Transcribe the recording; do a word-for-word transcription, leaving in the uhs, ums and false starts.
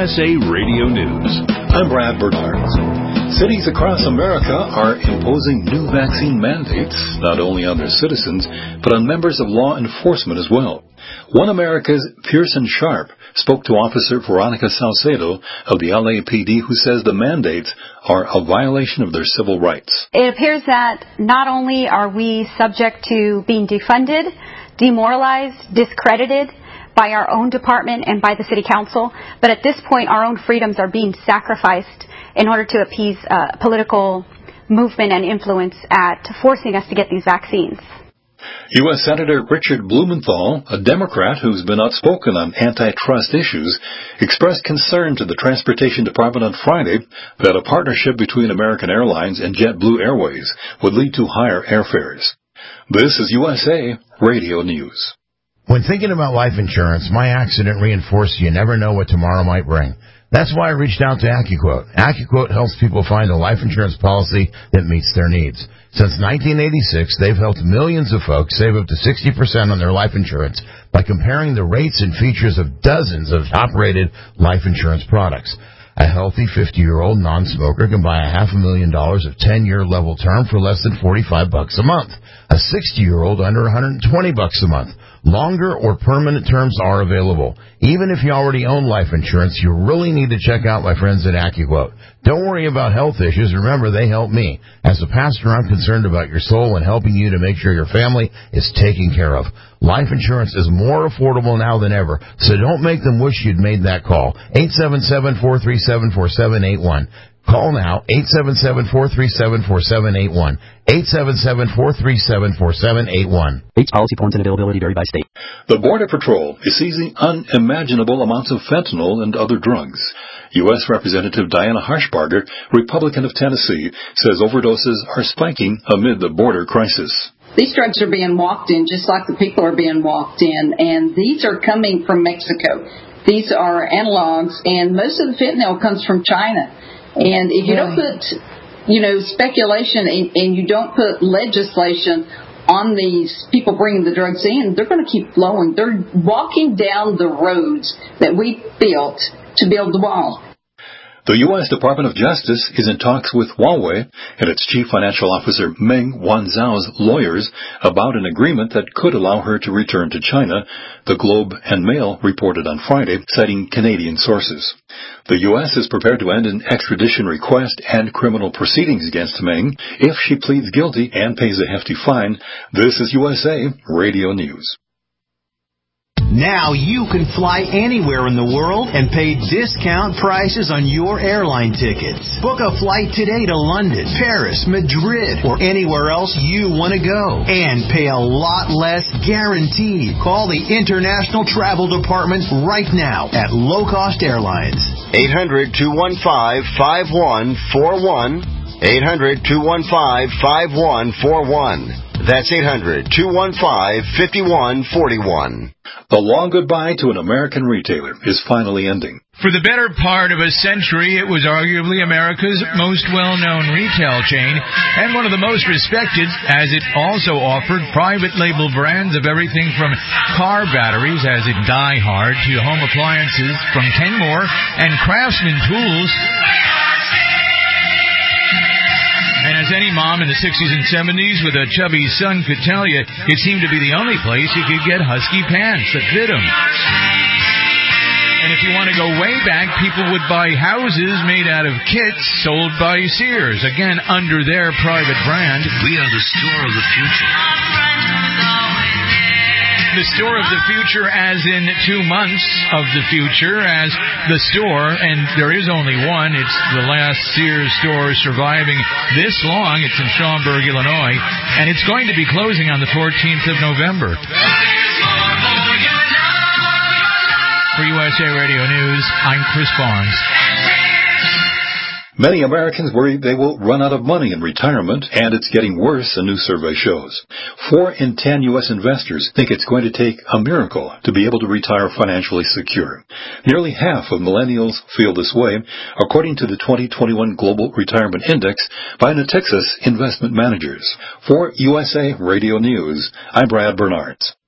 S A Radio News. I'm Brad Bernard. Cities across America are imposing new vaccine mandates, not only on their citizens, but on members of law enforcement as well. One America's Pearson Sharp spoke to Officer Veronica Salcedo of the L A P D, who says the mandates are a violation of their civil rights. It appears that not only are we subject to being defunded, demoralized, discredited by our own department and by the City Council, but at this point our own freedoms are being sacrificed in order to appease uh, political movement and influence at forcing us to get these vaccines. U S Senator Richard Blumenthal, a Democrat who's been outspoken on antitrust issues, expressed concern to the Transportation Department on Friday that a partnership between American Airlines and JetBlue Airways would lead to higher airfares. This is U S A Radio News. When thinking about life insurance, my accident reinforced you never know what tomorrow might bring. That's why I reached out to AccuQuote. AccuQuote helps people find a life insurance policy that meets their needs. Since nineteen eighty-six, they've helped millions of folks save up to sixty percent on their life insurance by comparing the rates and features of dozens of top-rated life insurance products. A healthy fifty-year-old non-smoker can buy a half a million dollars of ten-year level term for less than forty-five bucks a month. A sixty-year-old under one hundred twenty bucks a month. Longer or permanent terms are available. Even if you already own life insurance, you really need to check out my friends at AccuQuote. Don't worry about health issues. Remember, they help me. As a pastor, I'm concerned about your soul and helping you to make sure your family is taken care of. Life insurance is more affordable now than ever, so don't make them wish you'd made that call. eight seven seven, four three seven, four seven eight one. Call now, eight seven seven, four three seven, four seven eight one. eight seven seven, four three seven, four seven eight one. H policy forms and availability vary by state. The Border Patrol is seizing unimaginable amounts of fentanyl and other drugs. U S Representative Diana Harshbarger, Republican of Tennessee, says overdoses are spiking amid the border crisis. These drugs are being walked in just like the people are being walked in, and these are coming from Mexico. These are analogs, and most of the fentanyl comes from China. And if you don't put, you know, speculation and, and you don't put legislation on these people bringing the drugs in, they're going to keep flowing. They're walking down the roads that we built to build the wall. The U S Department of Justice is in talks with Huawei and its chief financial officer Meng Wanzhou's lawyers about an agreement that could allow her to return to China, the Globe and Mail reported on Friday, citing Canadian sources. The U S is prepared to end an extradition request and criminal proceedings against Meng if she pleads guilty and pays a hefty fine. This is U S A Radio News. Now you can fly anywhere in the world and pay discount prices on your airline tickets. Book a flight today to London, Paris, Madrid, or anywhere else you want to go. And pay a lot less guaranteed. Call the International Travel Department right now at Low Cost Airlines. eight hundred, two one five, five one four one. eight hundred, two one five, five one four one. That's eight hundred, two one five, five one four one. The long goodbye to an American retailer is finally ending. For the better part of a century, it was arguably America's most well-known retail chain and one of the most respected, as it also offered private label brands of everything from car batteries, as in Die Hard, to home appliances from Kenmore and Craftsman tools. And as any mom in the sixties and seventies with a chubby son could tell you, it seemed to be the only place you could get husky pants that fit him. And if you want to go way back, people would buy houses made out of kits sold by Sears, again under their private brand. We are the store of the future. The store of the future as in two months of the future as the store, and there is only one. It's the last Sears store surviving this long. It's in Schaumburg, Illinois, and it's going to be closing on the fourteenth of November. For U S A Radio News, I'm Chris Barnes. Many Americans worry they will run out of money in retirement, and it's getting worse, a new survey shows. Four in ten U S investors think it's going to take a miracle to be able to retire financially secure. Nearly half of millennials feel this way, according to the twenty twenty-one Global Retirement Index by Natixis Investment Managers. For U S A Radio News, I'm Brad Bernards.